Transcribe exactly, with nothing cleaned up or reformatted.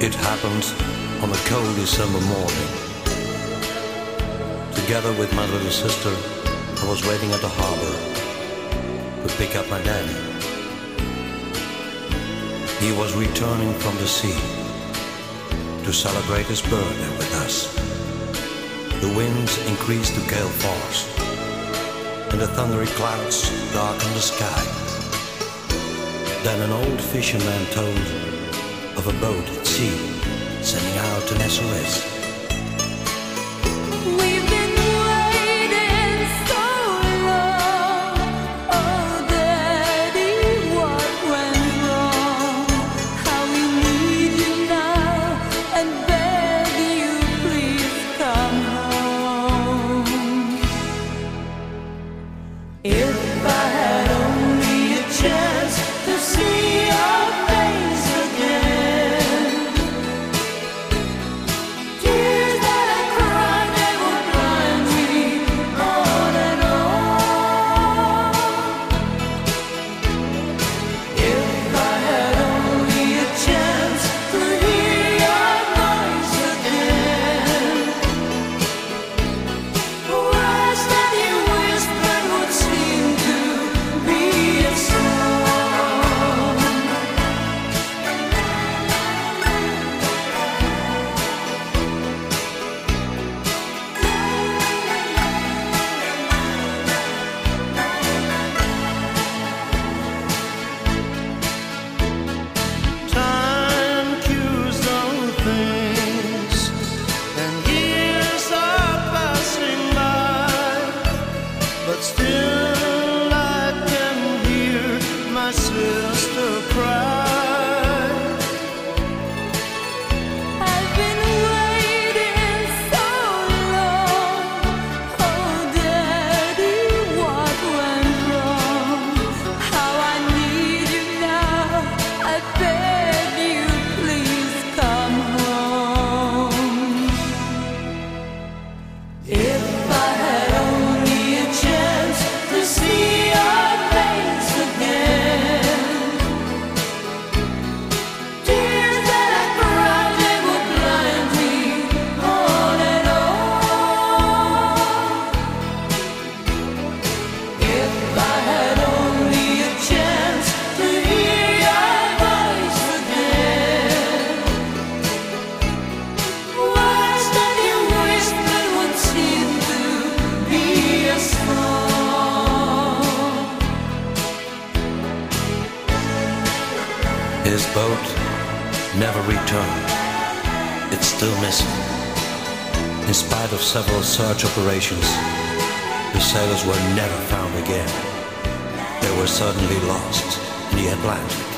It happened on a cold December morning. Together with my little sister, I was waiting at the harbor to pick up my daddy. He was returning from the sea to celebrate his birthday with us. The winds increased to gale force, and the thundery clouds darkened the sky. Then an old fisherman told of a boat at sea sending out an S O S. We've been waiting so long. Oh, Daddy, what went wrong? How we need you now, and beg you, please come home. If I had only a chance to see your face again, tears that I cried, they would blind me on and on. If I had only a chance to hear your voice again, words that you whispered would seem to be a song. Time cures all things, and years are passing by, but still I can hear my sister cry. I've been waiting so long. Oh, Daddy, what went wrong? How I need you now. I beg you, please come home. If I had only a chance to see your face again, tears that I cried, they would blind me on and on. If I had only a chance to hear your voice again, words that you whispered would seem to be a song. His boat never returned. It's still missing. In spite of several search operations, the sailors were never found again. They were suddenly lost in the Atlantic.